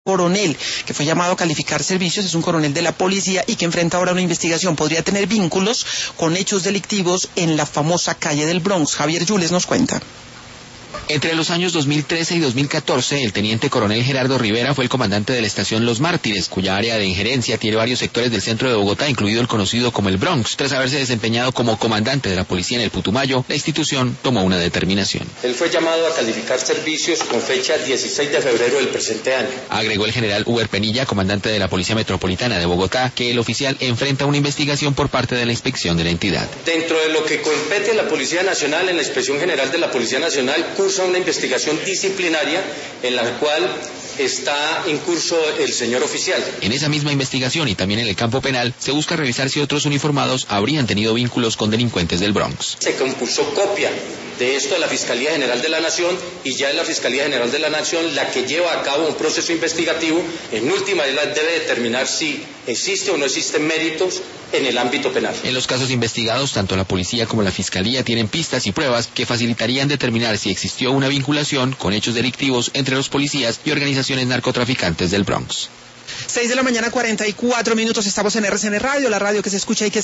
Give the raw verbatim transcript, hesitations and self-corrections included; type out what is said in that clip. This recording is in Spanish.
coronel que fue llamado a calificar servicios, es un coronel de la policía y que enfrenta ahora una investigación. Podría tener vínculos con hechos delictivos en la famosa calle del Bronx. Javier Yules nos cuenta. Entre los años dos mil trece y dos mil catorce, el teniente coronel Gerardo Rivera fue el comandante de la estación Los Mártires, cuya área de injerencia tiene varios sectores del centro de Bogotá, incluido el conocido como el Bronx. Tras haberse desempeñado como comandante de la policía en el Putumayo, la institución tomó una determinación. Él fue llamado a calificar servicios con fecha dieciséis de febrero del presente año. Agregó el general Uber Penilla, comandante de la Policía Metropolitana de Bogotá, que el oficial enfrenta una investigación por parte de la inspección de la entidad. Dentro de lo que compete a la Policía Nacional, en la Inspección General de la Policía Nacional, cursa una investigación disciplinaria en la cual está en curso el señor oficial. En esa misma investigación y también en el campo penal se busca revisar si otros uniformados habrían tenido vínculos con delincuentes del Bronx. Se concursó copia de esto a la Fiscalía General de la Nación y ya es la Fiscalía General de la Nación la que lleva a cabo un proceso investigativo. En última debe determinar si existe o no existen méritos en el ámbito penal. En los casos investigados, tanto la policía como la fiscalía tienen pistas y pruebas que facilitarían determinar si existió una vinculación con hechos delictivos entre los policías y organizaciones narcotraficantes del Bronx. seis de la mañana, cuarenta y cuatro minutos, estamos en R C N Radio, la radio que se escucha y que